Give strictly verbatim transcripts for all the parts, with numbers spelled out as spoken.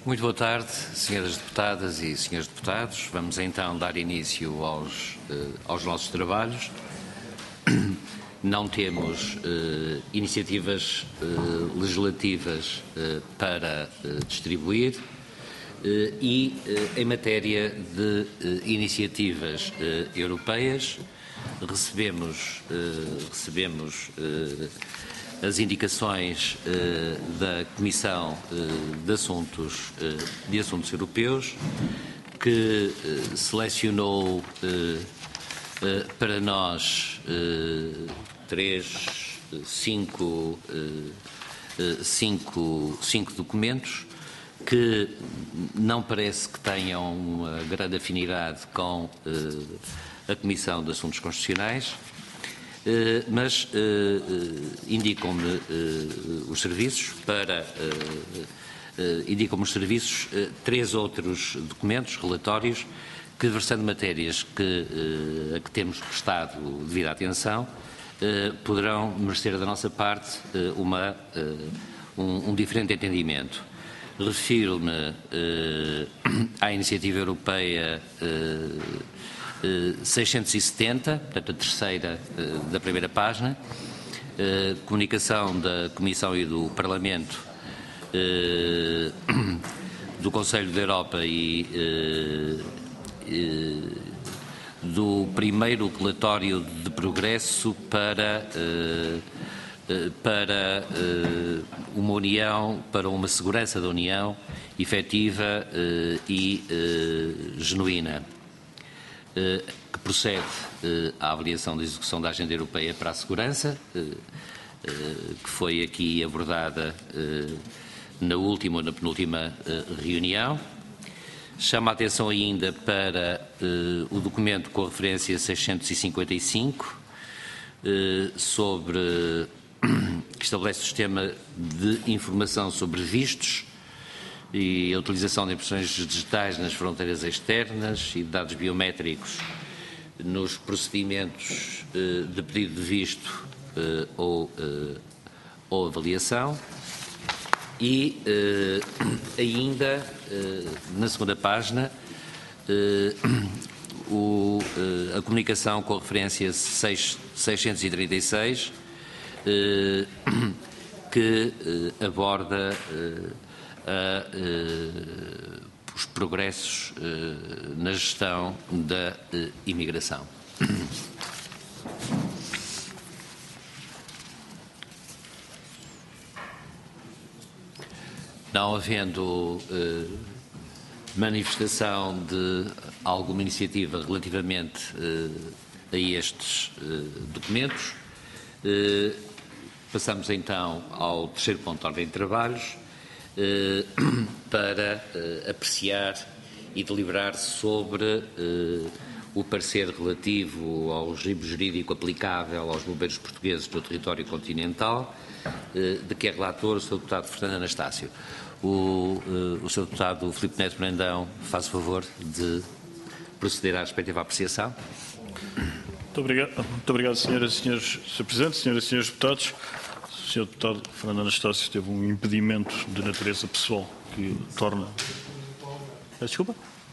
Muito boa tarde, senhoras deputadas e senhores deputados. Vamos então dar início aos, eh, aos nossos trabalhos. Não temos eh, iniciativas eh, legislativas eh, para eh, distribuir eh, e, eh, em matéria de eh, iniciativas eh, europeias, recebemos, eh, recebemos eh, as indicações eh, da Comissão eh, de, Assuntos, eh, de Assuntos Europeus, que eh, selecionou eh, eh, para nós eh, três, cinco, eh, cinco, cinco documentos que não parece que tenham uma grande afinidade com eh, a Comissão de Assuntos Constitucionais. Uh, mas uh, uh, indicam-me uh, os serviços para uh, uh, indicam-me os serviços uh, três outros documentos, relatórios, que versando matérias que, uh, a que temos prestado devida atenção, uh, poderão merecer da nossa parte uh, uma, uh, um, um diferente entendimento. Refiro-me uh, à iniciativa europeia uh, seiscentos e setenta, portanto a terceira uh, da primeira página, uh, comunicação da Comissão e do Parlamento, uh, do Conselho da Europa e uh, uh, do primeiro relatório de progresso para, uh, uh, para uh, uma União, para uma segurança da União efetiva uh, e uh, genuína, que procede à avaliação da execução da Agenda Europeia para a Segurança, que foi aqui abordada na última ou na penúltima reunião. Chama a atenção ainda para o documento com referência seiscentos e cinquenta e cinco, sobre, que estabelece o sistema de informação sobre vistos e a utilização de impressões digitais nas fronteiras externas e de dados biométricos nos procedimentos uh, de pedido de visto uh, ou, uh, ou avaliação. E uh, ainda, uh, na segunda página, uh, o, uh, a comunicação com a referência seiscentos e trinta e seis, uh, que uh, aborda uh, A, uh, os progressos uh, na gestão da uh, imigração. Não havendo uh, manifestação de alguma iniciativa relativamente uh, a estes uh, documentos, uh, passamos então ao terceiro ponto de ordem de trabalhos, para uh, apreciar e deliberar sobre uh, o parecer relativo ao regime jurídico aplicável aos bombeiros portugueses do território continental, uh, de que é relator o senhor deputado Fernando Anastácio. O, uh, o senhor deputado Filipe Neto Brandão faz o favor de proceder à respectiva apreciação. Muito obrigado, muito obrigado senhoras e senhores senhor Presidente, senhoras e senhores deputados. O senhor deputado Fernando Anastácio teve um impedimento de natureza pessoal que torna... Desculpa?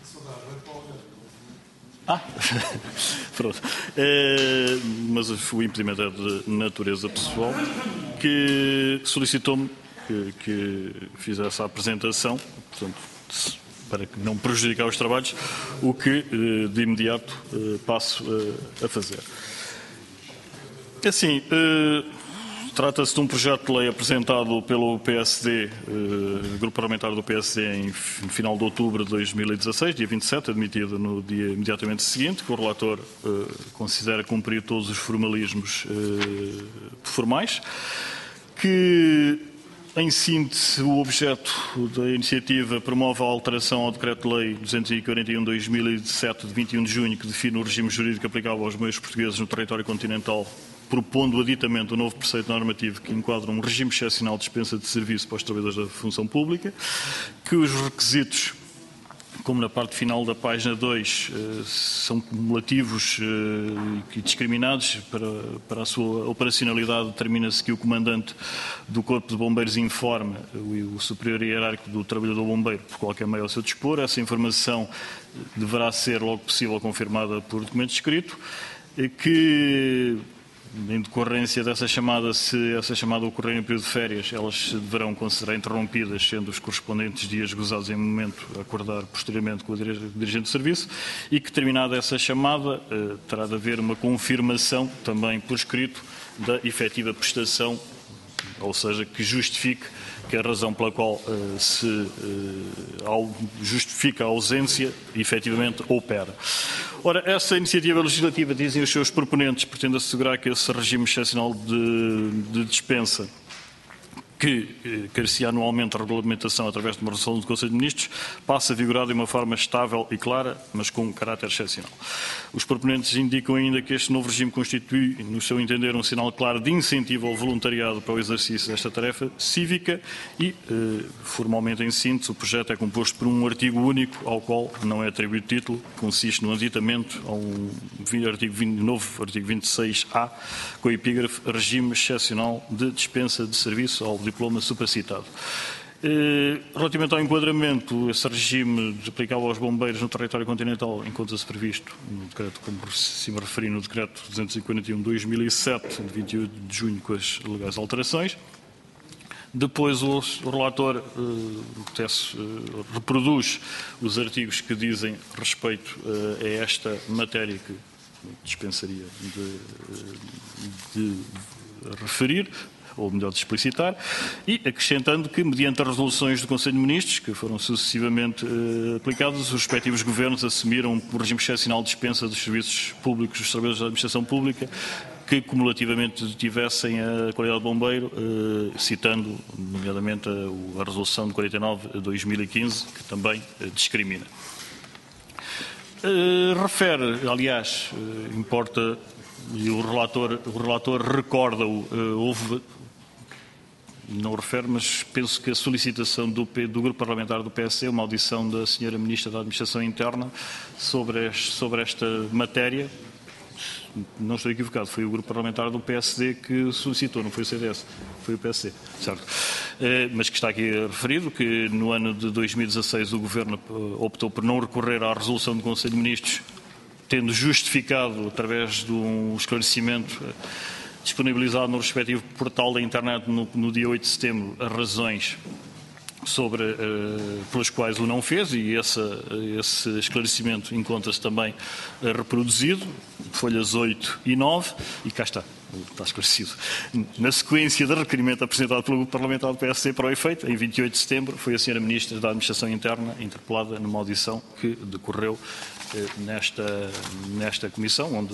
Ah, pronto. É, mas o impedimento é de natureza pessoal, que solicitou-me que, que fizesse a apresentação, portanto, para não prejudicar os trabalhos, o que de imediato passo a fazer. Assim... Trata-se de um projeto de lei apresentado pelo P S D, eh, Grupo Parlamentar do P S D, em final de outubro de dois mil e dezasseis, dia vinte e sete, admitido no dia imediatamente seguinte, que o relator eh, considera cumprir todos os formalismos eh, formais, que, em síntese, o objeto da iniciativa promove a alteração ao Decreto-Lei duzentos e quarenta e um barra dois mil e sete, de vinte e um de junho, que define o regime jurídico aplicável aos bombeiros portugueses no território continental, propondo o aditamento do novo preceito normativo que enquadra um regime excepcional de dispensa de serviço para os trabalhadores da função pública, que os requisitos como na parte final da página dois, são cumulativos e discriminados. Para, para a sua operacionalidade, determina-se que o comandante do Corpo de Bombeiros informe o superior hierárquico do trabalhador bombeiro por qualquer meio ao seu dispor. Essa informação deverá ser logo possível confirmada por documento escrito, que, em decorrência dessa chamada, se essa chamada ocorrer em período de férias, elas deverão considerar interrompidas, sendo os correspondentes dias gozados em momento a acordar posteriormente com o dirigente de serviço, e que, terminada essa chamada, terá de haver uma confirmação, também por escrito, da efetiva prestação, ou seja, que justifique que a razão pela qual uh, se uh, justifica a ausência efetivamente opera. Ora, essa iniciativa legislativa, dizem os seus proponentes, pretende assegurar que esse regime excepcional de, de dispensa, que eh, carecia anualmente a regulamentação através de uma resolução do Conselho de Ministros, passa a vigorar de uma forma estável e clara, mas com um caráter excepcional. Os proponentes indicam ainda que este novo regime constitui, no seu entender, um sinal claro de incentivo ao voluntariado para o exercício desta tarefa cívica e, eh, formalmente em síntese, o projeto é composto por um artigo único ao qual não é atribuído título, consiste no aditamento a um artigo vinte, novo artigo vinte e seis A, com o epígrafe regime excepcional de dispensa de serviço ao diploma supracitado. Relativamente ao enquadramento, esse regime aplicável aos bombeiros no território continental encontra-se previsto no decreto, como se me referi, no decreto duzentos e quarenta e um de dois mil e sete, de vinte e oito de junho, com as legais alterações. Depois o, o relator uh, tece, uh, reproduz os artigos que dizem respeito uh, a esta matéria que dispensaria de, de, de referir, ou melhor de explicitar, e acrescentando que, mediante as resoluções do Conselho de Ministros, que foram sucessivamente eh, aplicadas, os respectivos governos assumiram o regime excepcional de dispensa dos serviços públicos dos trabalhadores da administração pública que cumulativamente tivessem a qualidade de bombeiro, eh, citando, nomeadamente, a, a resolução de quarenta e nove de dois mil e quinze, que também eh, discrimina. Eh, refere, aliás, eh, importa, e o relator, o relator recorda-o, eh, houve... Não refere, mas penso que a solicitação do, do Grupo Parlamentar do P S C, uma audição da senhora Ministra da Administração Interna sobre, este, sobre esta matéria, não estou equivocado, foi o Grupo Parlamentar do P S D que solicitou, não foi o C D S, foi o P S C, certo. Eh, mas que está aqui referido que no ano de dois mil e dezasseis o Governo optou por não recorrer à resolução do Conselho de Ministros, tendo justificado, através de um esclarecimento disponibilizado no respectivo portal da internet no, no dia oito de setembro, as razões sobre, uh, pelas quais o não fez, e essa, esse esclarecimento encontra-se também uh, reproduzido, folhas oito e nove, e cá está, está esclarecido. Na sequência do requerimento apresentado pelo Grupo Parlamentar do P S C para o efeito, em vinte e oito de setembro, foi a senhora Ministra da Administração Interna interpelada numa audição que decorreu uh, nesta, nesta comissão, onde,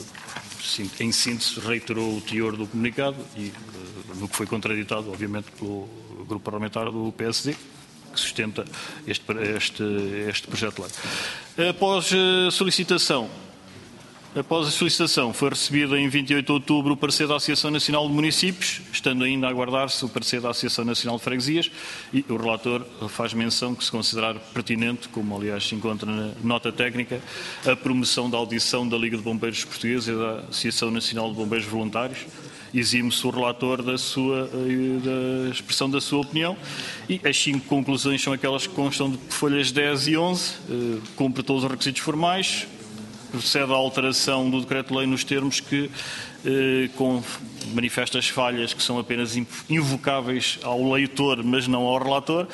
em síntese, reiterou o teor do comunicado e uh, no que foi contraditado, obviamente, pelo Grupo Parlamentar do P S D, que sustenta este, este, este projeto de lei. Após a solicitação, após a solicitação, foi recebido em vinte e oito de outubro o parecer da Associação Nacional de Municípios, estando ainda a aguardar-se o parecer da Associação Nacional de Freguesias, e o relator faz menção que se considerar pertinente, como aliás se encontra na nota técnica, a promoção da audição da Liga de Bombeiros Portugueses e da Associação Nacional de Bombeiros Voluntários. Exime-se o relator da, sua, da expressão da sua opinião, e as cinco conclusões são aquelas que constam de folhas dez e onze, eh, cumpre todos os requisitos formais, procede à alteração do decreto-lei nos termos que, eh, com manifestas falhas que são apenas invocáveis ao leitor, mas não ao relator,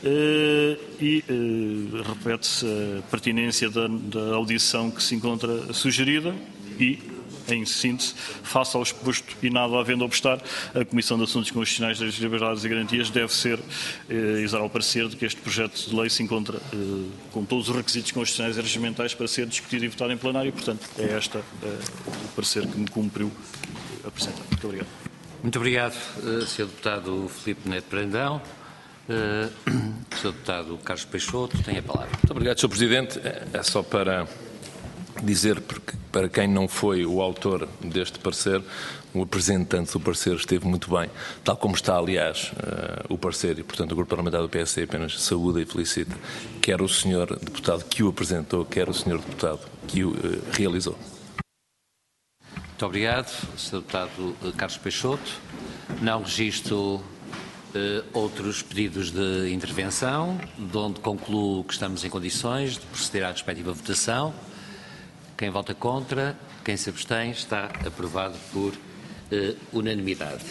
eh, e eh, repete-se a pertinência da, da audição que se encontra sugerida e, em síntese, face ao exposto e nada havendo obstar, a Comissão de Assuntos Constitucionais das Liberdades e Garantias deve ser, eh, exar ao parecer de que este projeto de lei se encontra eh, com todos os requisitos constitucionais e regimentais para ser discutido e votado em plenário. Portanto, é este eh, o parecer que me cumpriu apresentar. Muito obrigado. Muito obrigado, uh, senhor Deputado Filipe Neto Brandão. Uh, senhor Deputado Carlos Peixoto, tem a palavra. Muito obrigado, senhor Presidente. É só para dizer, porque para quem não foi o autor deste parecer, o apresentante do parecer esteve muito bem, tal como está, aliás, uh, o parecer, e, portanto, o Grupo Parlamentar do P S D apenas saúda e felicita quer o senhor deputado que o apresentou, quer o senhor deputado que o uh, realizou. Muito obrigado, senhor Deputado Carlos Peixoto. Não registro Uh, outros pedidos de intervenção, de onde concluo que estamos em condições de proceder à respectiva votação. Quem vota contra, quem se abstém, está aprovado por uh, unanimidade.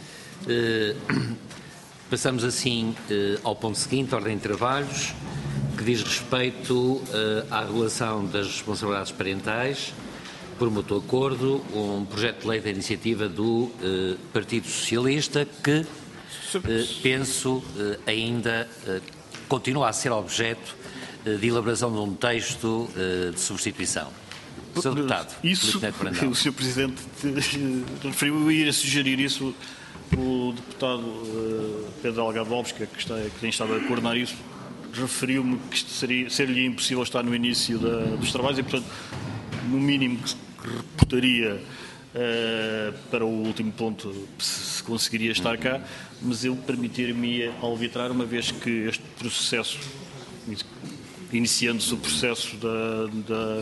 Uh, passamos assim uh, ao ponto seguinte, ordem de trabalhos, que diz respeito uh, à regulação das responsabilidades parentais por mútuo acordo, um projeto de lei da iniciativa do uh, Partido Socialista que Uh, penso uh, ainda uh, continua a ser objeto uh, de elaboração de um texto uh, de substituição. senhor Deputado, isso, o senhor Presidente referiu, eu ia sugerir isso, o Deputado uh, Pedro Delgado Alves, que, está, que tem estado a coordenar isso, referiu-me que seria, ser-lhe impossível estar no início da, dos trabalhos e, portanto, no mínimo que reportaria Uh, para o último ponto se conseguiria estar cá, mas eu permitir-me arbitrar, uma vez que este processo, iniciando-se o processo da, da,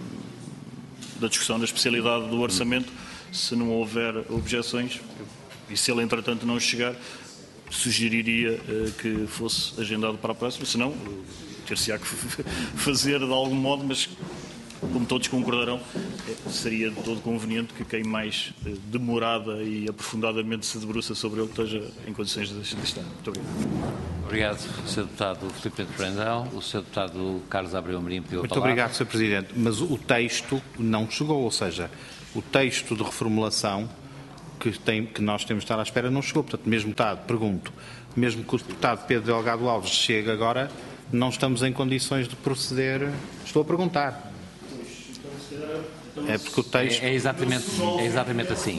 da discussão da especialidade do orçamento, se não houver objeções, e se ele entretanto não chegar, sugeriria uh, que fosse agendado para a próxima, senão uh, ter-se-á que fazer de algum modo, mas como todos concordarão, seria de todo conveniente que quem mais demorada e aprofundadamente se debruça sobre ele esteja em condições de estar. Muito obrigado. Obrigado, senhor Deputado Filipe Neto Brandão. O senhor Deputado Carlos Abreu Amorim pediu a Muito palavra. obrigado, senhor Presidente. Mas o texto não chegou, ou seja, o texto de reformulação que, tem, que nós temos de estar à espera não chegou. Portanto, mesmo deputado, pergunto, mesmo que o deputado Pedro Delgado Alves chegue agora, não estamos em condições de proceder. Estou a perguntar. É porque o texto... É, é, exatamente, é exatamente assim.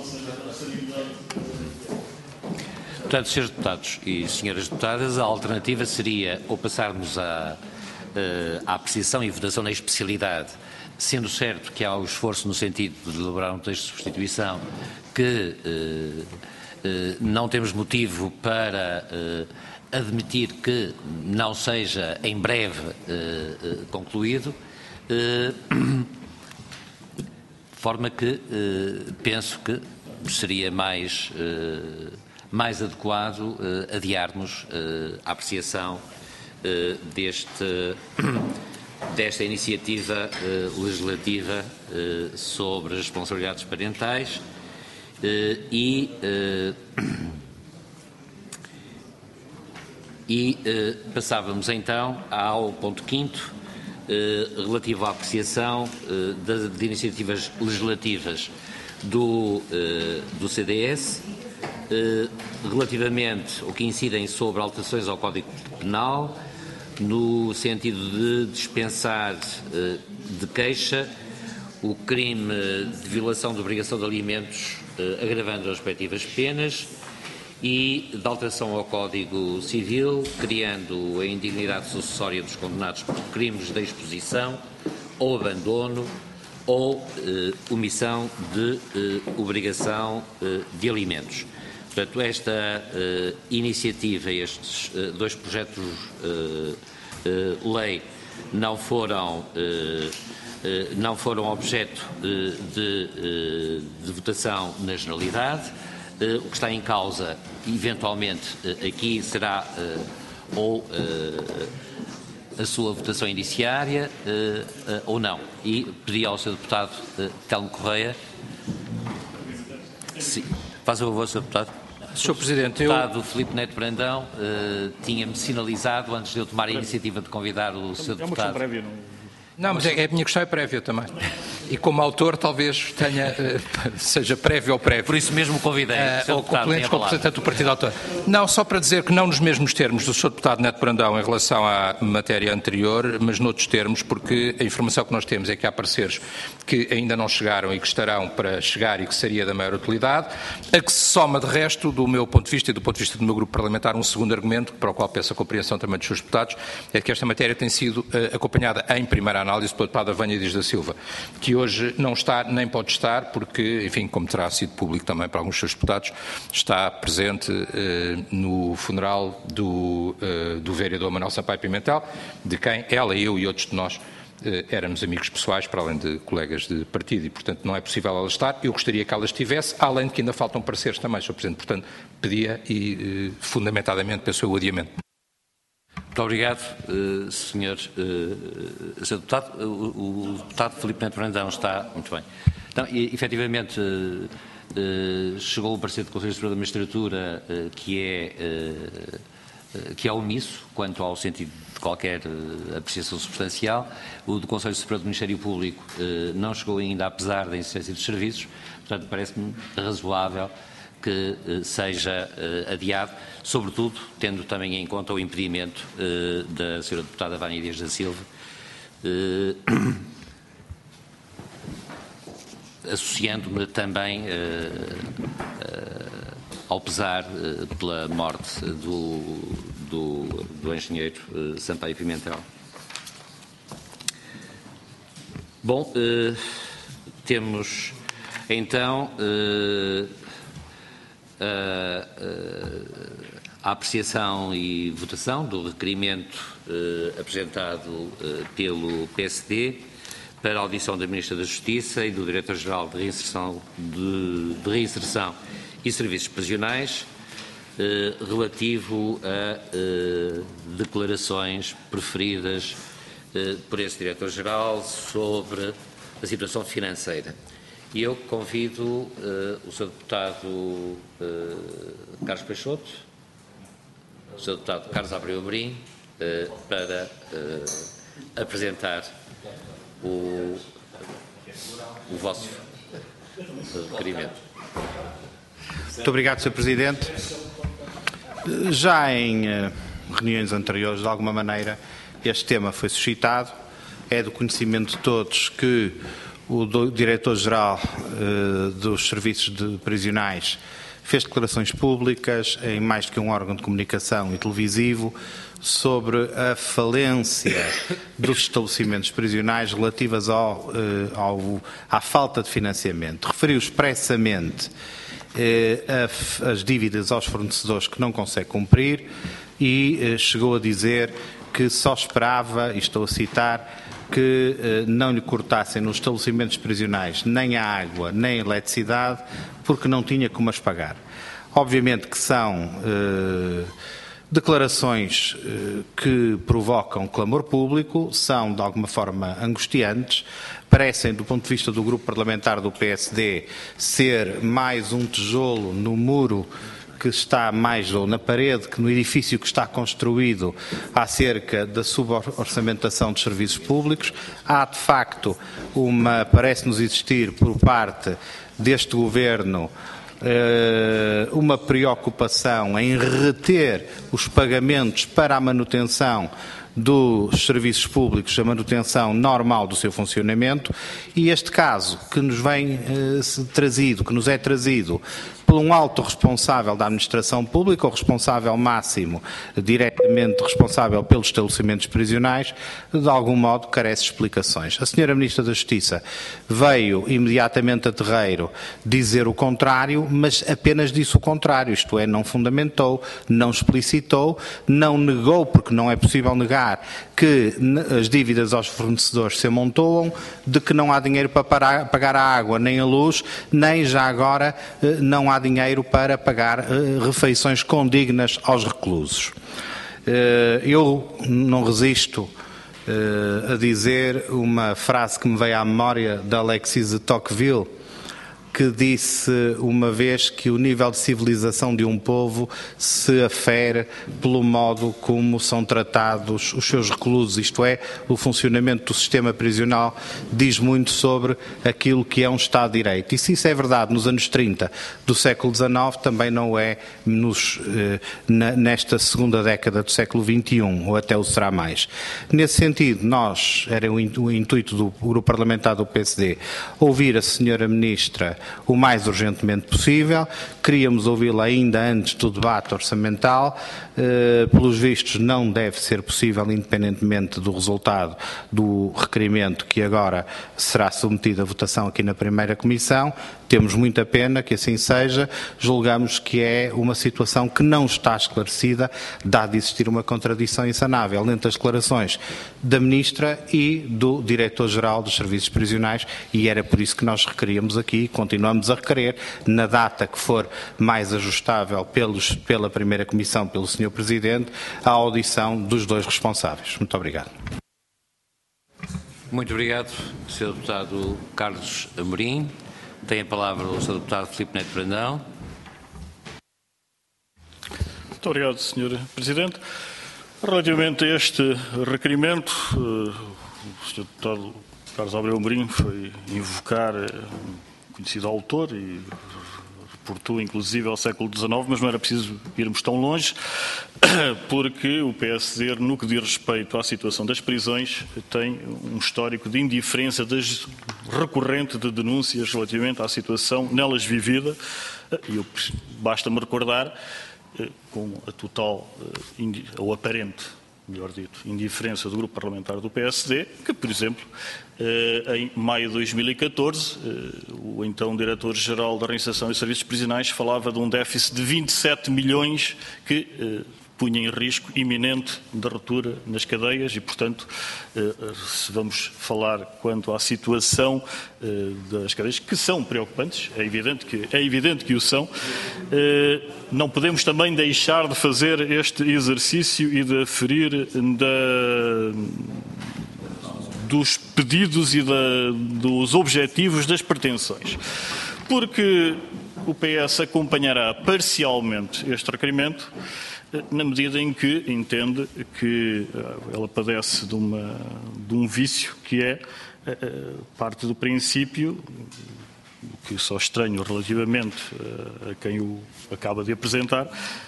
Portanto, senhores deputados e senhoras deputadas, a alternativa seria ou passarmos à, à apreciação e votação na especialidade, sendo certo que há o esforço no sentido de elaborar um texto de substituição que eh, eh, não temos motivo para eh, admitir que não seja em breve eh, eh, concluído, eh, de forma que eh, penso que seria mais, eh, mais adequado eh, adiarmos eh, a apreciação eh, deste, desta iniciativa eh, legislativa eh, sobre as responsabilidades parentais eh, e, eh, e eh, passávamos então ao ponto quinto, relativo à apreciação uh, de, de iniciativas legislativas do, uh, do C D S, uh, relativamente ao que incidem sobre alterações ao Código Penal, no sentido de dispensar uh, de queixa o crime de violação de obrigação de alimentos, uh, agravando as respectivas penas, e de alteração ao Código Civil, criando a indignidade sucessória dos condenados por crimes de exposição ou abandono ou eh, omissão de eh, obrigação eh, de alimentos. Portanto, esta eh, iniciativa, estes eh, dois projetos de eh, eh, lei não foram, eh, eh, não foram objeto eh, de, eh, de votação na generalidade. Uh, o que está em causa, eventualmente, uh, aqui será uh, ou uh, a sua votação indiciária uh, uh, ou não. E pedi ao senhor Deputado uh, Telmo Correia. Sim. Faz o favor, senhor Deputado. senhor Presidente, o Deputado eu... Filipe Neto Brandão uh, tinha-me sinalizado, antes de eu tomar a iniciativa de convidar o senhor é Deputado... Prévia, não... não, mas é, a minha questão é prévia também. e como autor talvez tenha, seja prévio ou prévio. Por isso mesmo convidei. Uh, ou pelo menos como representante do partido autor. Não, só para dizer que não nos mesmos termos do senhor Deputado Neto Brandão em relação à matéria anterior, mas noutros termos, porque a informação que nós temos é que há pareceres que ainda não chegaram e que estarão para chegar e que seria da maior utilidade, a que se soma de resto, do meu ponto de vista e do ponto de vista do meu grupo parlamentar, um segundo argumento, para o qual peço a compreensão também dos seus deputados, é que esta matéria tem sido uh, acompanhada em primeira análise pelo deputado Vânia Dias da Silva, que hoje não está nem pode estar, porque, enfim, como terá sido público também para alguns dos seus deputados, está presente uh, no funeral do, uh, do vereador Manuel Sampaio Pimentel, de quem ela, eu e outros de nós uh, éramos amigos pessoais, para além de colegas de partido, e, portanto, não é possível ela estar. Eu gostaria que ela estivesse, além de que ainda faltam pareceres também, senhor Presidente. Portanto, pedia e, uh, fundamentadamente, penso eu, o adiamento. Muito obrigado, uh, senhor, uh, senhor Deputado. O, o Deputado Filipe Neto Brandão está muito bem. Então, e, efetivamente, uh, uh, chegou o parecer do Conselho Superior da Magistratura uh, que, é, uh, que é omisso quanto ao sentido de qualquer uh, apreciação substancial. O do Conselho Superior do Ministério Público uh, não chegou ainda, apesar da existência dos serviços. Portanto, parece-me razoável que uh, seja uh, adiado, sobretudo tendo também em conta o impedimento uh, da senhora Deputada Vânia Dias da Silva, uh, associando-me também uh, uh, ao pesar uh, pela morte do, do, do engenheiro uh, Sampaio Pimentel. Bom, uh, temos então uh, Uh, uh, a apreciação e votação do requerimento uh, apresentado uh, pelo P S D para a audição da Ministra da Justiça e do Diretor-Geral de Reinserção, de, de Reinserção e Serviços Prisionais uh, relativo a uh, declarações preferidas uh, por esse Diretor-Geral sobre a situação financeira. E eu convido uh, o senhor Deputado uh, Carlos Peixoto, o senhor Deputado Carlos Abreu Amorim, uh, para uh, apresentar o, o vosso requerimento. Muito obrigado, senhor Presidente. Já em uh, reuniões anteriores, de alguma maneira, este tema foi suscitado. É do conhecimento de todos que o Diretor-Geral uh, dos Serviços de Prisionais fez declarações públicas em mais do que um órgão de comunicação e televisivo sobre a falência dos estabelecimentos prisionais relativas ao, uh, ao, à falta de financiamento. Referiu expressamente uh, a, as dívidas aos fornecedores que não consegue cumprir e uh, chegou a dizer que só esperava, e estou a citar, que eh, não lhe cortassem nos estabelecimentos prisionais nem a água nem a eletricidade porque não tinha como as pagar. Obviamente que são eh, declarações eh, que provocam clamor público, são de alguma forma angustiantes, parecem, do ponto de vista do grupo parlamentar do P S D, ser mais um tijolo no muro que está mais, ou na parede, que no edifício que está construído acerca da suborçamentação dos serviços públicos. Há, de facto, uma, parece-nos existir por parte deste Governo uma preocupação em reter os pagamentos para a manutenção dos serviços públicos, a manutenção normal do seu funcionamento, e este caso que nos vem eh, trazido, que nos é trazido por um alto responsável da administração pública, o responsável máximo, diretamente responsável pelos estabelecimentos prisionais, de algum modo carece de explicações. A senhora Ministra da Justiça veio imediatamente a terreiro dizer o contrário, mas apenas disse o contrário, isto é, não fundamentou, não explicitou, não negou, porque não é possível negar que as dívidas aos fornecedores se amontoam, de que não há dinheiro para pagar a água nem a luz, nem já agora não há dinheiro para pagar refeições condignas aos reclusos. Eu não resisto a dizer uma frase que me veio à memória de Alexis de Tocqueville, que disse uma vez que o nível de civilização de um povo se afere pelo modo como são tratados os seus reclusos, isto é, o funcionamento do sistema prisional diz muito sobre aquilo que é um Estado de Direito. E se isso é verdade nos anos trinta do século dezanove, também não é nos, eh, na, nesta segunda década do século vinte e um, ou até o será mais. Nesse sentido, nós, era o intuito do Grupo Parlamentar do P S D, ouvir a senhora Ministra o mais urgentemente possível. Queríamos ouvi-la ainda antes do debate orçamental. Uh, pelos vistos, não deve ser possível, independentemente do resultado do requerimento que agora será submetido à votação aqui na primeira comissão. Temos muita pena que assim seja. Julgamos que é uma situação que não está esclarecida, dado de existir uma contradição insanável entre as declarações da Ministra e do Diretor-Geral dos Serviços Prisionais, e era por isso que nós requeríamos aqui, continuamos a requerer, na data que for mais ajustável pelos, pela primeira comissão, pelo senhor Presidente, a audição dos dois responsáveis. Muito obrigado. Muito obrigado, senhor Deputado Carlos Amorim. Tem a palavra o senhor Deputado Filipe Neto Brandão. Muito obrigado, senhor Presidente. Relativamente a este requerimento, o senhor Deputado Carlos Abreu Amorim foi invocar um conhecido autor e reportou inclusive ao século dezanove, mas não era preciso irmos tão longe, porque o P S D, no que diz respeito à situação das prisões, tem um histórico de indiferença das, recorrente de denúncias relativamente à situação nelas vivida, e eu, basta-me recordar, com a total, ou aparente, melhor dito, indiferença do Grupo Parlamentar do P S D, que, por exemplo, em maio de dois mil e catorze, o então Diretor-Geral da Organização e Serviços Prisionais falava de um déficit de vinte e sete milhões que punha em risco iminente de ruptura nas cadeias e, portanto, se vamos falar quanto à situação das cadeias, que são preocupantes, é evidente que, é evidente que o são, não podemos também deixar de fazer este exercício e de aferir da, dos pedidos e da, dos objetivos das pretensões. Porque o P S acompanhará parcialmente este requerimento, na medida em que entende que ela padece de, uma, de um vício que é parte do princípio, que só estranho relativamente a quem o acaba de apresentar,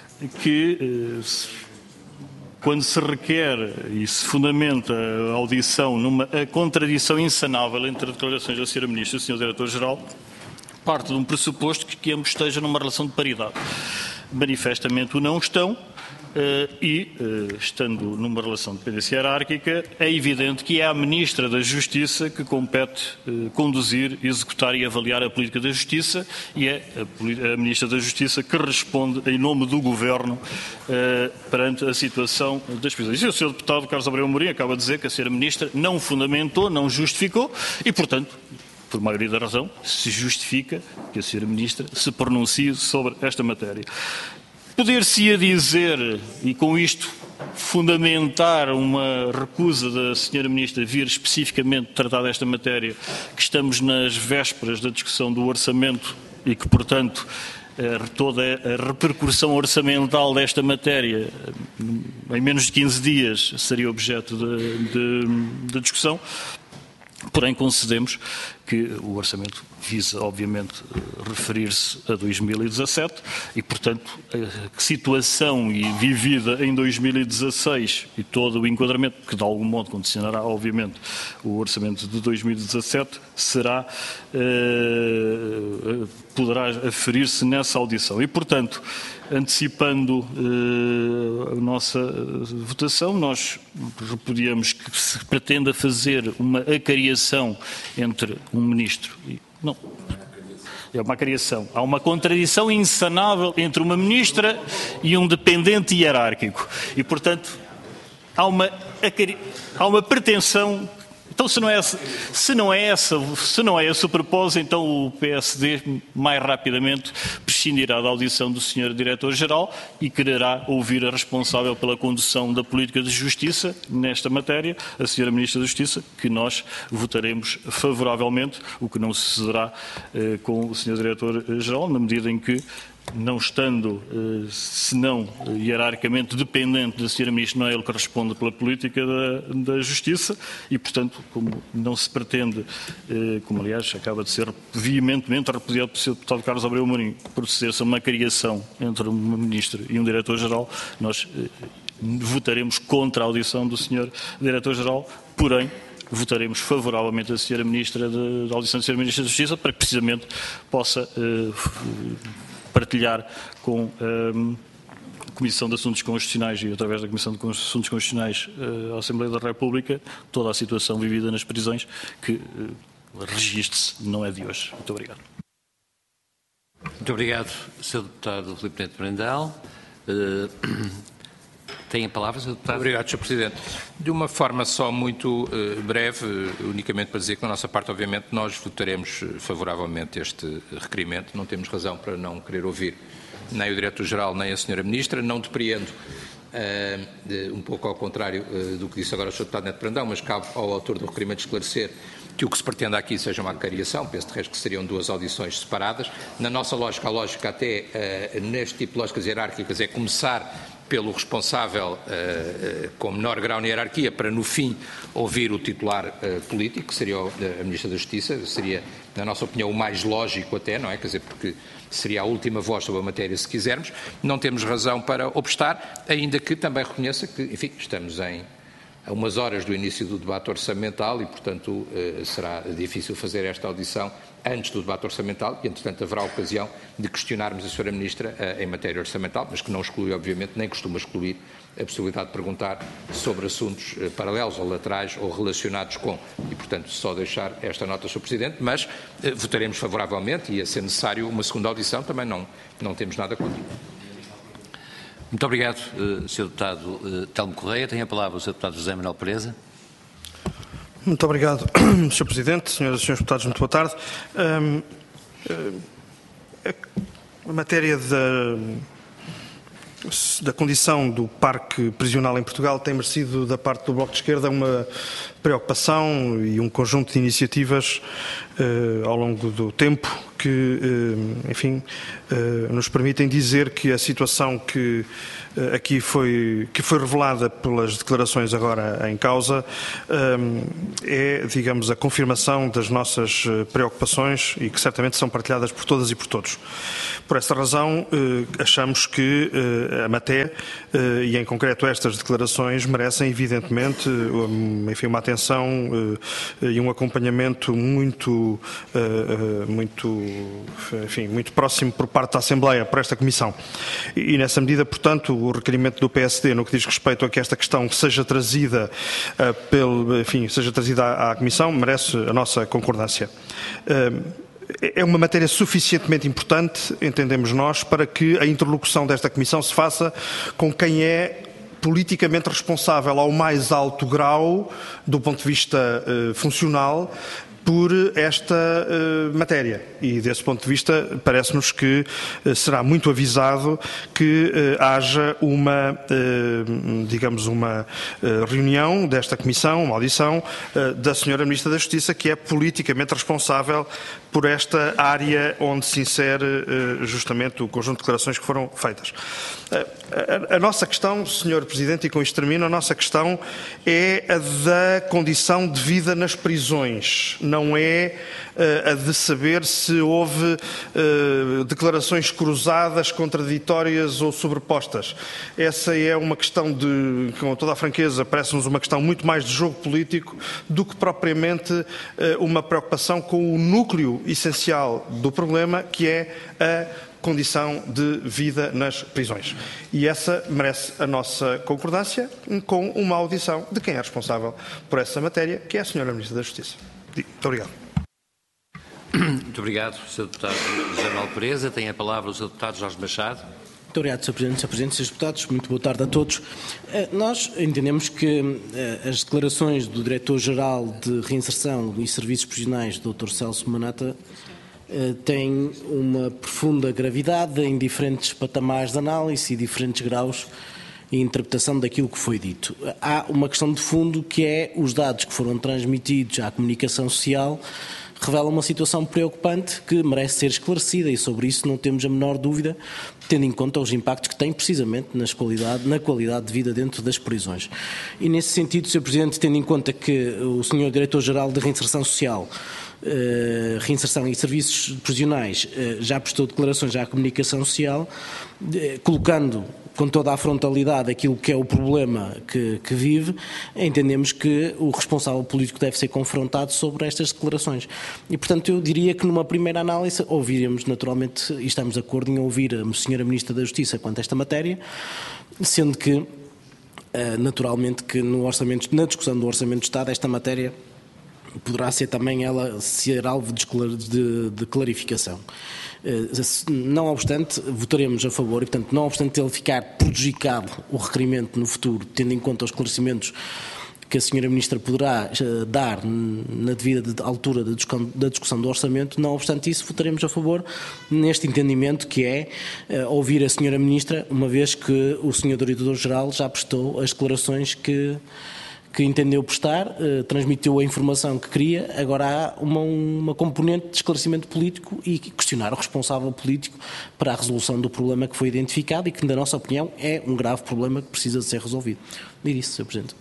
que quando se requer e se fundamenta a audição numa a contradição insanável entre as declarações da senhora Ministra e do senhor Diretor-Geral, parte de um pressuposto que, que ambos estejam numa relação de paridade. Manifestamente o não estão, uh, e, uh, estando numa relação de dependência hierárquica, é evidente que é à Ministra da Justiça que compete uh, conduzir, executar e avaliar a política da Justiça, e é a, a Ministra da Justiça que responde em nome do Governo uh, perante a situação das prisões. E o senhor Deputado Carlos Abreu Amorim acaba de dizer que a senhora Ministra não fundamentou, não justificou e, portanto, por maioria da razão, se justifica que a senhora Ministra se pronuncie sobre esta matéria. Poder-se-ia dizer, e com isto fundamentar uma recusa da senhora Ministra vir especificamente tratar desta matéria, que estamos nas vésperas da discussão do orçamento e que, portanto, toda a repercussão orçamental desta matéria, em menos de quinze dias, seria objeto de, de, de discussão. Porém, concedemos que o orçamento visa, obviamente, referir-se a dois mil e dezassete e, portanto, a situação vivida em dois mil e dezasseis e todo o enquadramento, que de algum modo condicionará, obviamente, o orçamento de dois mil e dezassete, será, eh, poderá aferir-se nessa audição. E, portanto, antecipando eh, a nossa votação, nós repudiamos que se pretenda fazer uma acariação entre um ministro e... Não, é uma acariação. Há uma contradição insanável entre uma ministra e um dependente hierárquico. E, portanto, há uma, há uma pretensão Então, se não, é, se, não é essa, se não é esse o propósito, então o P S D mais rapidamente prescindirá da audição do senhor Diretor-Geral e quererá ouvir a responsável pela condução da política de justiça nesta matéria, a senhora Ministra da Justiça, que nós votaremos favoravelmente, o que não sucederá eh, com o senhor Diretor-Geral, na medida em que, não estando, se não hierarquicamente dependente da senhora Ministra, não é ele que responde pela política da, da Justiça e, portanto, como não se pretende, como aliás acaba de ser veementemente repudiado pelo senhor deputado Carlos Abreu Mourinho, proceder-se a uma criação entre uma Ministra e um Diretor-Geral, nós votaremos contra a audição do senhor Diretor-Geral, porém, votaremos favoravelmente a senhora Ministra de, a audição da senhora Ministra da Justiça para que precisamente possa uh, partilhar com um, a Comissão de Assuntos Constitucionais e através da Comissão de Assuntos Constitucionais uh, a Assembleia da República toda a situação vivida nas prisões que uh, registre-se, não é de hoje. Muito obrigado. Muito obrigado, senhor Deputado Filipe Neto Brandão. Uh, Tem a palavra, senhor Deputado. Obrigado, senhor Presidente. De uma forma só muito uh, breve, uh, unicamente para dizer que, da nossa parte, obviamente, nós votaremos favoravelmente este requerimento. Não temos razão para não querer ouvir nem o Diretor-Geral, nem a senhora Ministra. Não depreendo, uh, de, um pouco ao contrário uh, do que disse agora o senhor Deputado Neto Brandão, mas cabe ao autor do requerimento esclarecer que o que se pretende aqui seja uma acariação, penso de resto que seriam duas audições separadas. Na nossa lógica, a lógica até uh, neste tipo de lógicas hierárquicas é começar pelo responsável uh, uh, com menor grau na hierarquia, para no fim ouvir o titular uh, político, que seria o, a Ministra da Justiça, seria, na nossa opinião, o mais lógico até, não é? Quer dizer, porque seria a última voz sobre a matéria, se quisermos. Não temos razão para obstar, ainda que também reconheça que, enfim, estamos em a umas horas do início do debate orçamental e, portanto, uh, será difícil fazer esta audição antes do debate orçamental e, entretanto, haverá ocasião de questionarmos a senhora Ministra uh, em matéria orçamental, mas que não exclui, obviamente, nem costuma excluir a possibilidade de perguntar sobre assuntos uh, paralelos ou laterais ou relacionados com. E, portanto, só deixar esta nota, senhor Presidente, mas uh, votaremos favoravelmente e, a ser necessário uma segunda audição, também não, não temos nada contra. Muito obrigado, uh, senhor Deputado uh, Telmo Correia. Tem a palavra o senhor Deputado José Manuel Pereza. Muito obrigado, senhor Presidente, senhoras e senhores deputados, muito boa tarde. Um, a matéria da, da condição do parque prisional em Portugal tem merecido da parte do Bloco de Esquerda uma preocupação e um conjunto de iniciativas uh, ao longo do tempo que, uh, enfim, uh, nos permitem dizer que a situação que uh, aqui foi, que foi revelada pelas declarações agora em causa um, é, digamos, a confirmação das nossas preocupações e que certamente são partilhadas por todas e por todos. Por essa razão, uh, achamos que uh, a matéria, uh, e em concreto estas declarações, merecem evidentemente um, enfim, uma atenção uh, e um acompanhamento muito, uh, muito, enfim, muito próximo por parte da Assembleia, por esta Comissão. E, e nessa medida, portanto, o requerimento do P S D no que diz respeito a que esta questão seja trazida, uh, pelo, enfim, seja trazida à, à Comissão, merece a nossa concordância. Uh, É uma matéria suficientemente importante, entendemos nós, para que a interlocução desta Comissão se faça com quem é politicamente responsável ao mais alto grau, do ponto de vista uh, funcional, por esta uh, matéria. E, desse ponto de vista, parece-nos que uh, será muito avisado que uh, haja uma, uh, digamos, uma uh, reunião desta Comissão, uma audição uh, da senhora Ministra da Justiça, que é politicamente responsável por esta área onde se insere uh, justamente o conjunto de declarações que foram feitas. Uh, a, a nossa questão, senhor Presidente, e com isto termino, a nossa questão é a da condição de vida nas prisões. Não é uh, a de saber se houve uh, declarações cruzadas, contraditórias ou sobrepostas. Essa é uma questão de, com toda a franqueza, parece-nos uma questão muito mais de jogo político do que propriamente uh, uma preocupação com o núcleo essencial do problema, que é a condição de vida nas prisões. E essa merece a nossa concordância com uma audição de quem é responsável por essa matéria, que é a senhora Ministra da Justiça. Muito obrigado. Muito obrigado, senhor Deputado José Manuel Pereza. Tem a palavra o senhor Deputado Jorge Machado. Muito obrigado, senhor Presidente, senhor Presidente, senhores deputados. Muito boa tarde a todos. Nós entendemos que as declarações do Diretor-Geral de Reinserção e Serviços Prisionais, doutor Celso Manata, têm uma profunda gravidade em diferentes patamares de análise e diferentes graus e interpretação daquilo que foi dito. Há uma questão de fundo que é os dados que foram transmitidos à comunicação social revela uma situação preocupante que merece ser esclarecida e sobre isso não temos a menor dúvida, tendo em conta os impactos que tem precisamente nas qualidade, na qualidade de vida dentro das prisões. E nesse sentido, senhor Presidente, tendo em conta que o senhor Diretor-Geral de Reinserção Social, Uh, Reinserção e Serviços Prisionais uh, já prestou declarações à comunicação social, uh, colocando com toda a frontalidade aquilo que é o problema que, que vive, entendemos que o responsável político deve ser confrontado sobre estas declarações. E, portanto, eu diria que numa primeira análise ouviremos naturalmente, e estamos de acordo em ouvir a senhora Ministra da Justiça quanto a esta matéria, sendo que, uh, naturalmente, que no orçamento, na discussão do Orçamento de Estado, esta matéria poderá ser também ela ser alvo de, de clarificação. Não obstante, votaremos a favor e, portanto, não obstante ele ficar prejudicado o requerimento no futuro, tendo em conta os esclarecimentos que a senhora Ministra poderá dar na devida altura da discussão do orçamento, não obstante isso, votaremos a favor neste entendimento que é ouvir a senhora Ministra, uma vez que o senhor Diretor-Geral já prestou as declarações que que entendeu prestar, eh, transmitiu a informação que queria, agora há uma, uma componente de esclarecimento político e questionar o responsável político para a resolução do problema que foi identificado e que, na nossa opinião, é um grave problema que precisa de ser resolvido. Digo isso, senhor Presidente.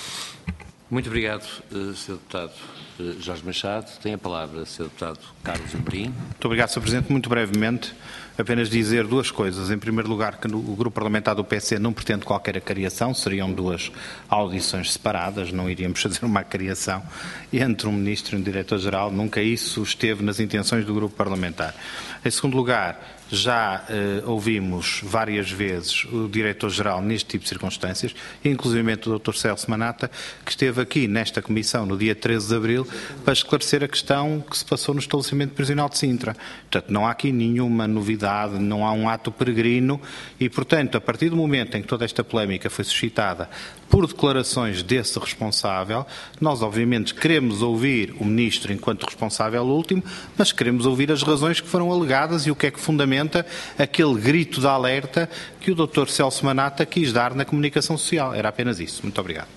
Muito obrigado, senhor Deputado Jorge Machado. Tem a palavra, senhor Deputado Carlos Amorim. Muito obrigado, senhor Presidente. Muito brevemente, apenas dizer duas coisas. Em primeiro lugar, que o Grupo Parlamentar do P S C não pretende qualquer acariação, seriam duas audições separadas, não iríamos fazer uma acariação entre um Ministro e um Diretor-Geral, nunca isso esteve nas intenções do Grupo Parlamentar. Em segundo lugar, já eh, ouvimos várias vezes o Diretor-Geral neste tipo de circunstâncias, inclusive o doutor Celso Manata, que esteve aqui nesta Comissão no dia treze de abril para esclarecer a questão que se passou no estabelecimento prisional de Sintra. Portanto, não há aqui nenhuma novidade, não há um ato peregrino e, portanto, a partir do momento em que toda esta polémica foi suscitada por declarações desse responsável, nós obviamente queremos ouvir o Ministro enquanto responsável último, mas queremos ouvir as razões que foram alegadas e o que é que fundamenta aquele grito de alerta que o doutor Celso Manata quis dar na comunicação social. Era apenas isso. Muito obrigado.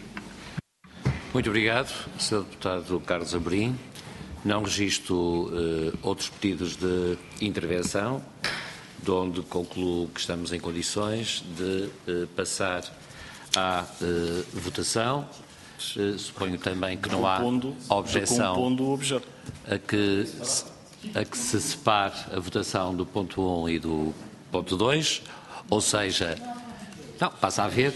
Muito obrigado, senhor Deputado Carlos Amorim. Não registro uh, outros pedidos de intervenção, de onde concluo que estamos em condições de uh, passar à uh, votação. Uh, suponho também que não há objeção a que, a que se separe a votação do ponto um e do ponto dois, ou seja, não, passa a haver.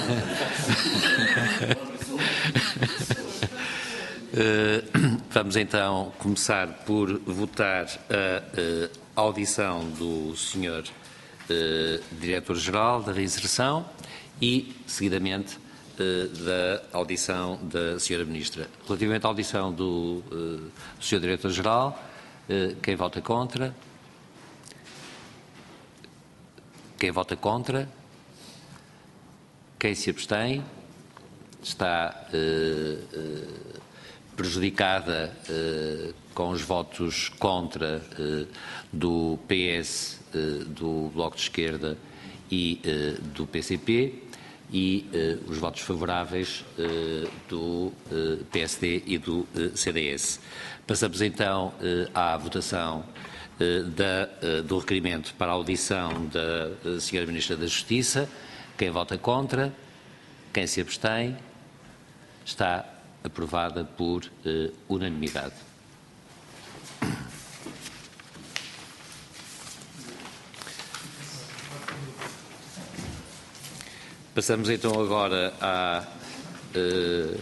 Uh, vamos então começar por votar a uh, audição do senhor uh, Diretor-Geral da Reinserção e, seguidamente, uh, da audição da senhora Ministra. Relativamente à audição do, uh, do senhor Diretor-Geral, uh, quem vota contra? Quem vota contra? Quem se abstém? Está uh, uh, prejudicada uh, com os votos contra uh, do P S, uh, do Bloco de Esquerda e uh, do P C P e uh, os votos favoráveis uh, do uh, P S D e do uh, C D S. Passamos então uh, à votação uh, da, uh, do requerimento para a audição da uh, senhora Ministra da Justiça. Quem vota contra? Quem se abstém? Está aprovada por uh, unanimidade. Passamos então agora à uh,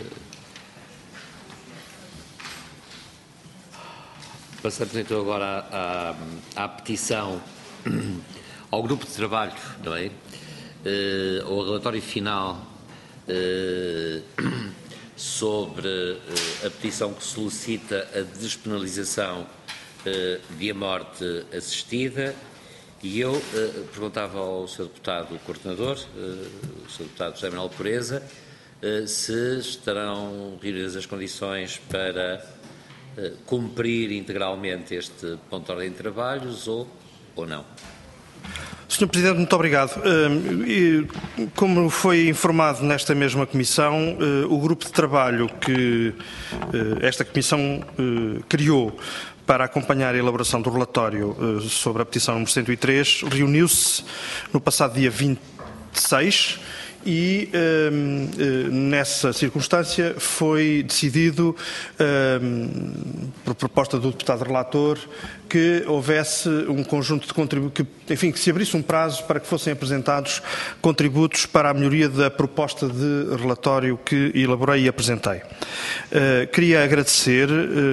passamos então agora à, à, à petição ao grupo de trabalho, não é? Uh, ao relatório final uh, sobre uh, a petição que solicita a despenalização uh, de a morte assistida E eu uh, perguntava ao senhor Deputado Coordenador, uh, o senhor Deputado José Manuel Pureza, uh, se estarão reunidas as condições para uh, cumprir integralmente este ponto de ordem de trabalhos ou, ou não. senhor Presidente, muito obrigado. Como foi informado nesta mesma Comissão, o grupo de trabalho que esta Comissão criou para acompanhar a elaboração do relatório sobre a petição número cento e três reuniu-se no passado dia vinte e seis e nessa circunstância foi decidido, por proposta do deputado relator, que houvesse um conjunto de contributos, que, enfim, que se abrisse um prazo para que fossem apresentados contributos para a melhoria da proposta de relatório que elaborei e apresentei. Uh, queria agradecer uh,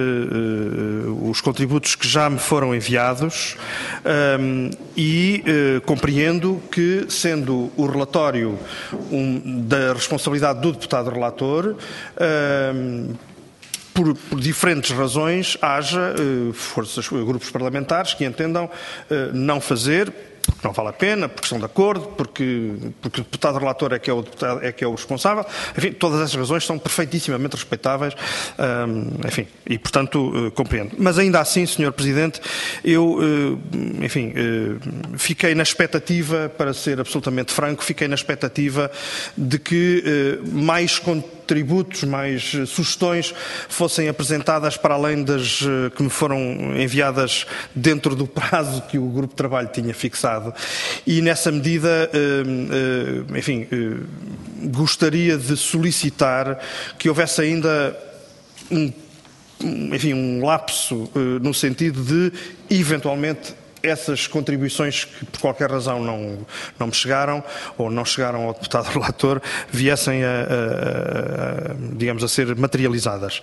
uh, os contributos que já me foram enviados um, e uh, compreendo que, sendo o relatório um, da responsabilidade do deputado relator, uh, Por, por diferentes razões, haja uh, forças, grupos parlamentares que entendam uh, não fazer, porque não vale a pena, porque estão de acordo, porque, porque o deputado relator é que é o, deputado, é que é o responsável. Enfim, todas essas razões são perfeitíssimamente respeitáveis, um, enfim, e portanto uh, compreendo. Mas ainda assim, senhor Presidente, eu, uh, enfim, uh, fiquei na expectativa, para ser absolutamente franco, fiquei na expectativa de que uh, mais contributos, mais sugestões fossem apresentadas para além das uh, que me foram enviadas dentro do prazo que o grupo de trabalho tinha fixado. E nessa medida, enfim, gostaria de solicitar que houvesse ainda um, enfim, um lapso no sentido de, eventualmente, essas contribuições que por qualquer razão não, não me chegaram ou não chegaram ao deputado relator viessem a, a, a digamos, a ser materializadas.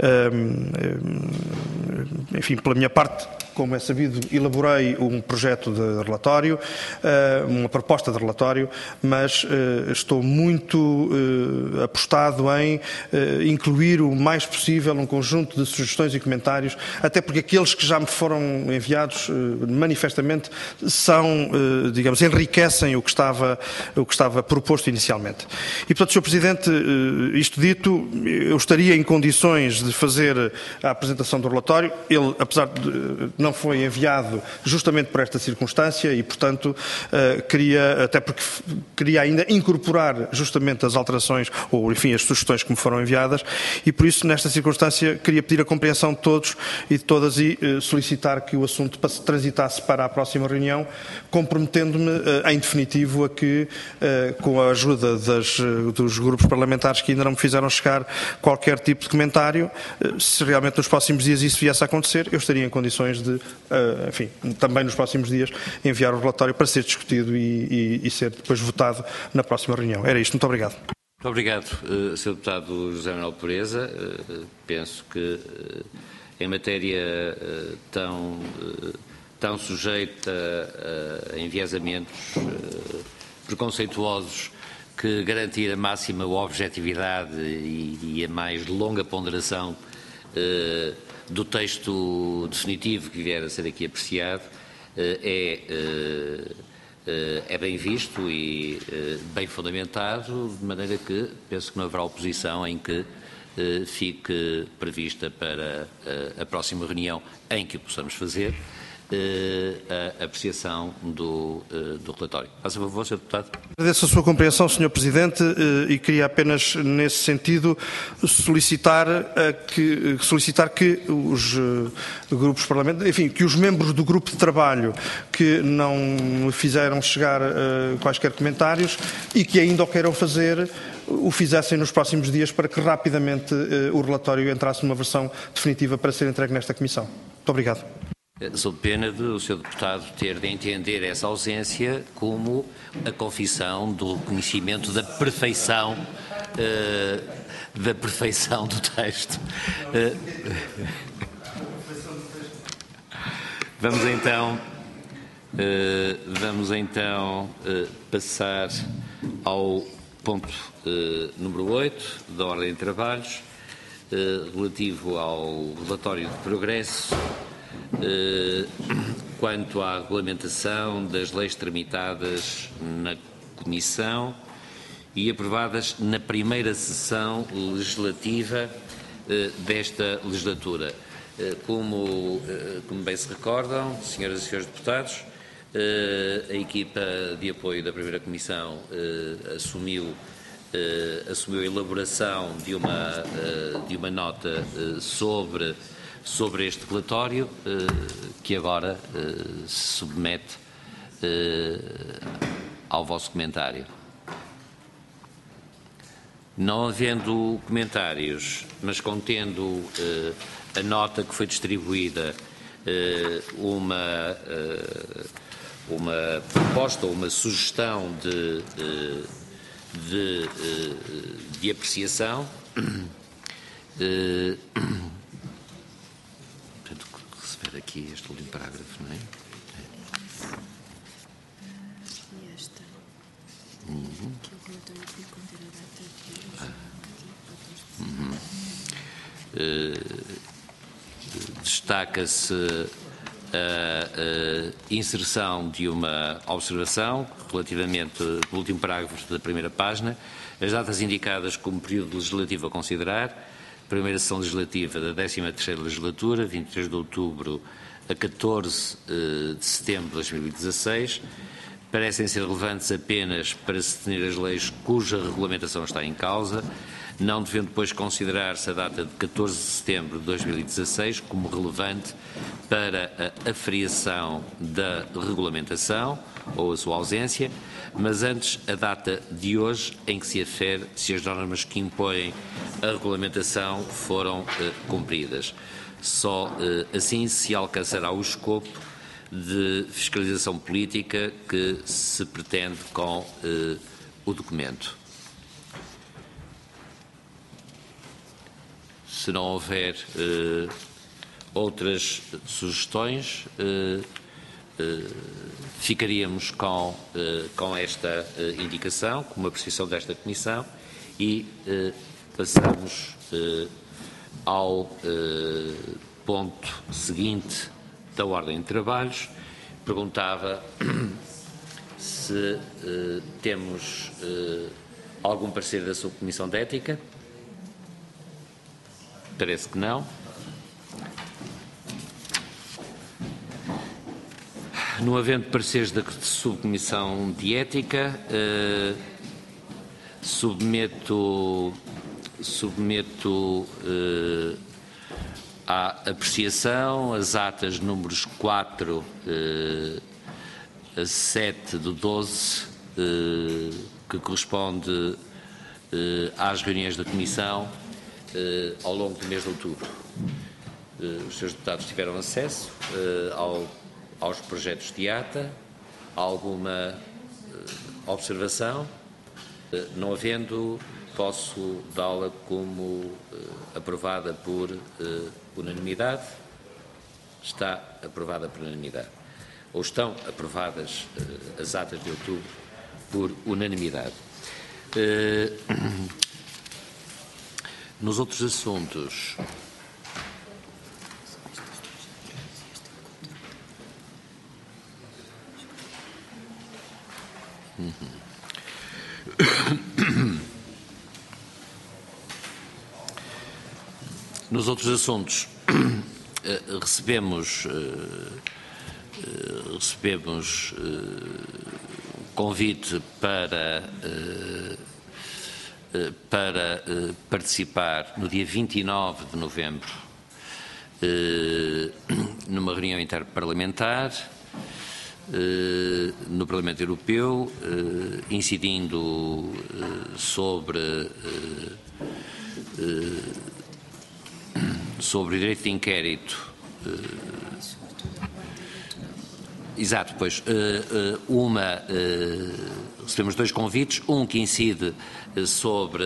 Enfim, pela minha parte, como é sabido, elaborei um projeto de relatório, uma proposta de relatório, mas estou muito apostado em incluir o mais possível um conjunto de sugestões e comentários, até porque aqueles que já me foram enviados manifestamente são, digamos, enriquecem o que estava, o que estava proposto inicialmente. E, portanto, senhor Presidente, isto dito, eu estaria em condições de fazer a apresentação do relatório. Ele, apesar de não foi enviado justamente por esta circunstância e, portanto, queria, até porque queria ainda incorporar justamente as alterações ou, enfim, as sugestões que me foram enviadas e, por isso, nesta circunstância, queria pedir a compreensão de todos e de todas e solicitar que o assunto transitasse para a próxima reunião, comprometendo-me, em definitivo, a que, com a ajuda das, dos grupos parlamentares que ainda não me fizeram chegar qualquer tipo de comentário, se realmente nos próximos dias isso viesse a acontecer, eu estaria em condições de, enfim, também nos próximos dias, enviar o relatório para ser discutido e, e, e ser depois votado na próxima reunião. Era isto. Muito obrigado. Muito obrigado, senhor Deputado José Manuel Pureza. Penso que em matéria tão, tão sujeita a enviesamentos preconceituosos, que garantir a máxima objetividade e, e a mais longa ponderação uh, do texto definitivo que vier a ser aqui apreciado uh, é, uh, uh, é bem visto e uh, bem fundamentado, de maneira que penso que não haverá oposição em que uh, fique prevista para uh, a próxima reunião em que o possamos fazer a apreciação do, do relatório. Faça favor, senhor Deputado. Agradeço a sua compreensão, senhor Presidente, e queria apenas, nesse sentido, solicitar que, solicitar que os grupos parlamentares, enfim, que os membros do grupo de trabalho que não me fizeram chegar uh, quaisquer comentários e que ainda o queiram fazer, o fizessem nos próximos dias para que rapidamente uh, o relatório entrasse numa versão definitiva para ser entregue nesta Comissão. Muito obrigado. Sou pena de o senhor Deputado ter de entender essa ausência como a confissão do reconhecimento da perfeição, uh, da perfeição do texto. Uh, vamos então, uh, vamos então uh, passar ao ponto uh, número oito da ordem de trabalhos, uh, relativo ao relatório de progresso Uh, quanto à regulamentação das leis tramitadas na Comissão e aprovadas na primeira sessão legislativa eh, desta legislatura. Eh, como, eh, como bem se recordam, senhoras e senhores deputados, eh, a equipa de apoio da primeira Comissão eh, assumiu, eh, assumiu a elaboração de uma, eh, de uma nota eh, sobre, sobre este relatório, eh, que agora eh, se submete eh, ao vosso comentário. Não havendo comentários, mas contendo eh, a nota que foi distribuída eh, uma, eh, uma proposta, uma sugestão de, de, de, de apreciação, eh, portanto, receber aqui este último parágrafo, não é? Uhum. Uhum. Uh, Destaca-se a, a inserção de uma observação relativamente ao último parágrafo da primeira página, as datas indicadas como período legislativo a considerar, primeira sessão legislativa da décima terceira legislatura, vinte e três de outubro a catorze de setembro de dois mil e dezasseis, parecem ser relevantes apenas para se definir as leis cuja regulamentação está em causa, não devendo depois considerar-se a data de catorze de setembro de dois mil e dezasseis como relevante para a aferiação da regulamentação ou a sua ausência, mas antes a data de hoje em que se afere se as normas que impõem a regulamentação foram eh, cumpridas. Só eh, assim se alcançará o escopo de fiscalização política que se pretende com eh, o documento. Se não houver eh, outras sugestões, eh, eh, ficaríamos com, eh, com esta eh, indicação, com uma apreciação desta Comissão e eh, passamos eh, ao eh, ponto seguinte da ordem de trabalhos. Perguntava se eh, temos eh, algum parecer da Subcomissão de Ética. Parece que não. Não havendo pareceres da Subcomissão de Ética, eh, submeto, submeto eh, à apreciação as atas números quatro eh, a sete do doze, eh, que corresponde eh, às reuniões da Comissão eh, ao longo do mês de outubro. Eh, os senhores deputados tiveram acesso eh, ao, aos projetos de ata, alguma eh, observação? Eh, não havendo, posso dá-la como eh, aprovada por eh, unanimidade? Está aprovada por unanimidade. Ou estão aprovadas eh, as atas de outubro por unanimidade. Eh, nos outros assuntos, uhum. Nos outros assuntos, recebemos, recebemos convite para, para participar no dia vinte e nove de novembro numa reunião interparlamentar no Parlamento Europeu, incidindo sobre sobre o direito de inquérito. Exato, pois, uma, recebemos dois convites, um que incide sobre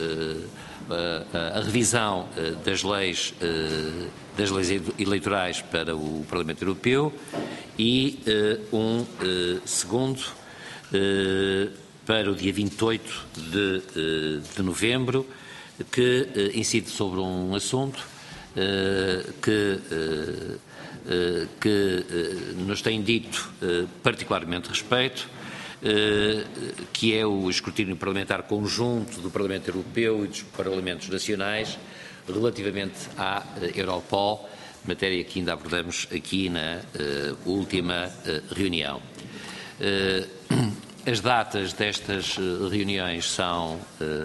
a revisão das leis, das leis eleitorais para o Parlamento Europeu e um segundo para o dia vinte e oito de novembro, que incide sobre um assunto que, que nos têm dito particularmente respeito, que é o escrutínio parlamentar conjunto do Parlamento Europeu e dos Parlamentos Nacionais relativamente à Europol, matéria que ainda abordamos aqui na última reunião. As datas destas reuniões são,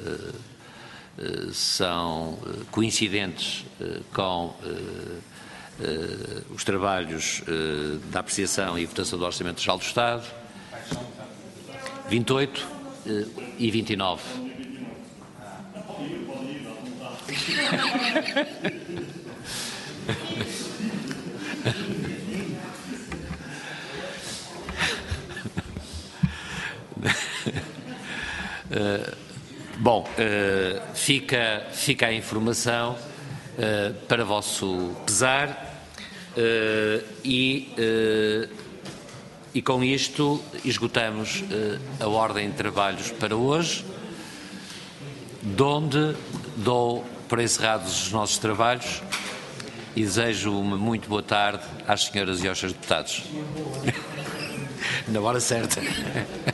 são coincidentes com os trabalhos da apreciação e votação do Orçamento Geral do Estado, vinte e oito e vinte e nove. Uh, bom, uh, fica, fica a informação uh, para vosso pesar uh, e, uh, e com isto esgotamos uh, a ordem de trabalhos para hoje, de onde dou por encerrados os nossos trabalhos e desejo uma muito boa tarde às senhoras e aos senhores deputados. Na hora certa.